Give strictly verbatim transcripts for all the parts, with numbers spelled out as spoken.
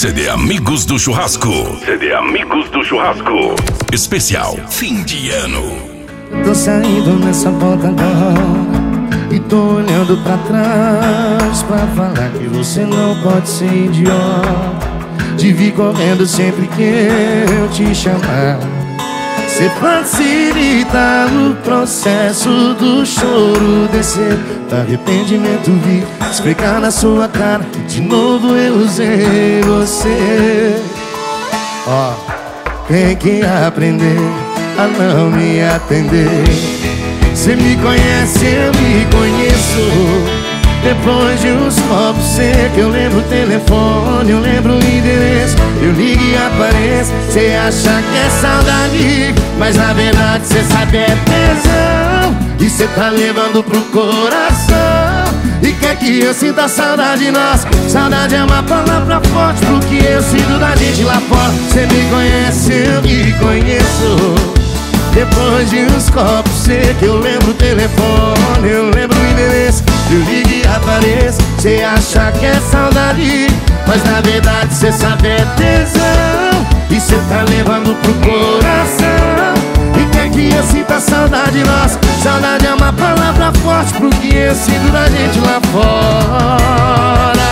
C D Amigos do Churrasco. C D Amigos do Churrasco. Especial fim de ano. Tô saindo nessa volta agora e tô olhando pra trás pra falar que você não pode ser idiota de vir correndo sempre que eu te chamar. Cê facilita o processo do choro descer, do arrependimento vir explicar na sua cara que de novo eu usei você. Ó, tem que aprender a não me atender. Cê me conhece, eu me conheço. Depois de uns copos secos eu lembro o telefone, eu lembro o endereço. Eu ligo e apareço, cê acha que é saudade, mas na verdade cê sabe é tesão. E cê tá levando pro coração e quer que eu sinta saudade, nossa. Saudade é uma palavra forte pro que eu sinto da gente lá fora. Cê me conhece, eu me conheço. Depois de uns copos secos eu lembro o telefone, eu lembro o endereço. Eu ligo e apareço, cê acha que é saudade, mas na verdade cê sabe é tesão. E cê tá levando pro coração e quer que eu sinta saudade, nossa. Saudade é uma palavra forte pro que eu sinto da gente lá fora.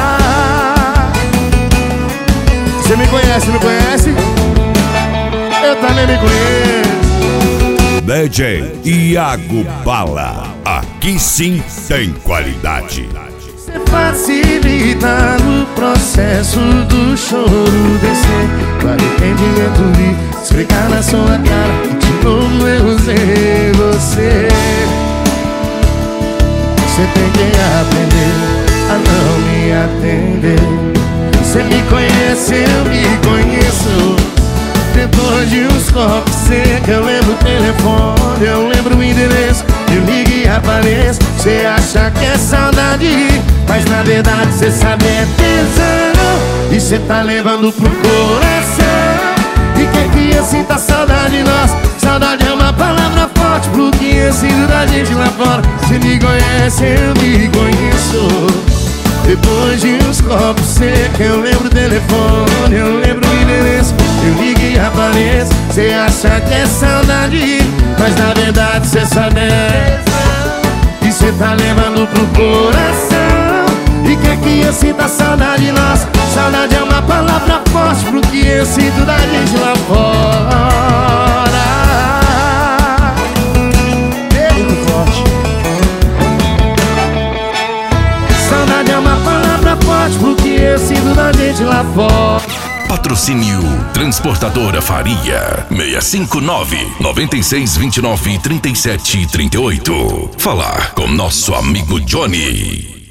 Cê me conhece, me conhece? Eu também me conheço. D J Iago Bala, aqui sim tem qualidade. Cê facilita o processo do choro descer, do arrependimento vir explicar na sua cara que de novo eu usei você. Cê tem que aprender a não me atender. Cê me conhece, eu me conheço. Depois de uns copos secos eu lembro o telefone, eu lembro o endereço. Eu ligo e apareço, cê acha que é saudade, mas na verdade cê sabe é tesão. E cê tá levando pro coração e quer que eu sinta saudade, nossa. Saudade é uma palavra forte pro que eu sinto da gente lá fora. Cê me conhece, eu me conheço. Depois de uns copos secos eu lembro o telefone, eu lembro o endereço. Eu ligo e apareço, cê acha que é saudade, mas na verdade cê sabe é tesão. E cê tá levando pro coração e quer que eu sinta saudade, nossa. Saudade é uma palavra forte pro que eu sinto da gente lá fora. Muito forte. Saudade é uma palavra forte pro que eu sinto da gente lá fora. Patrocínio Transportadora Faria seis cinco nove, nove seis dois nove, três sete três oito. Falar com nosso amigo Johnny.